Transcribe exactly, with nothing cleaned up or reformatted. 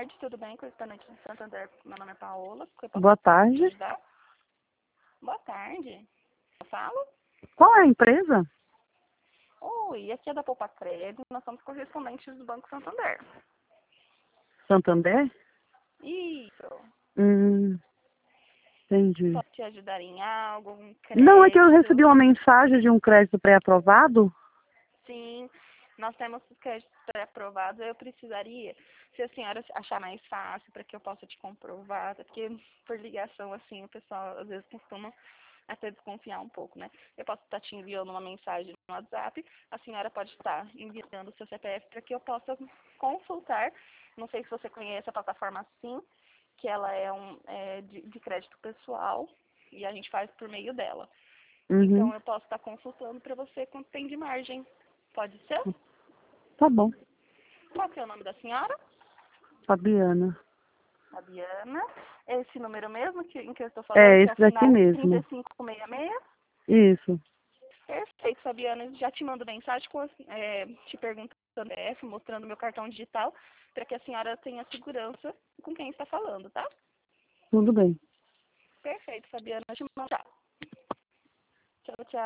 tarde, tudo bem? Correspondente de Santander, meu nome é Paola. Que eu posso Boa te tarde. ajudar? Boa tarde. Eu falo? Qual é a empresa? Oi, aqui é da Poupa Crédito, nós somos correspondentes do Banco Santander. Santander? Isso. Hum, entendi. Posso te ajudar em algo, um Não, é que eu crédito? recebi uma mensagem de um crédito pré-aprovado. Sim, nós temos os créditos pré-aprovados. Eu precisaria, se a senhora achar mais fácil, para que eu possa te comprovar, até porque por ligação, assim, o pessoal às vezes costuma até desconfiar um pouco, né? Eu posso estar te enviando uma mensagem no WhatsApp, a senhora pode estar enviando o seu C P F para que eu possa consultar. Não sei se você conhece a plataforma Sim, que ela é, um, é de, de crédito pessoal e a gente faz por meio dela. Uhum. Então eu posso estar consultando para você quanto tem de margem. Pode ser? Tá bom. Qual que é o nome da senhora? Fabiana. Fabiana. Esse número mesmo que, em que eu estou falando, É, que é esse o daqui final trinta mesmo. e cinco sessenta e seis? Isso. Perfeito, Fabiana. Já te mando mensagem com, é, te perguntando o C P F, mostrando meu cartão digital, para que a senhora tenha segurança com quem está falando, tá? Tudo bem. Perfeito, Fabiana. Te mando. Tchau, tchau.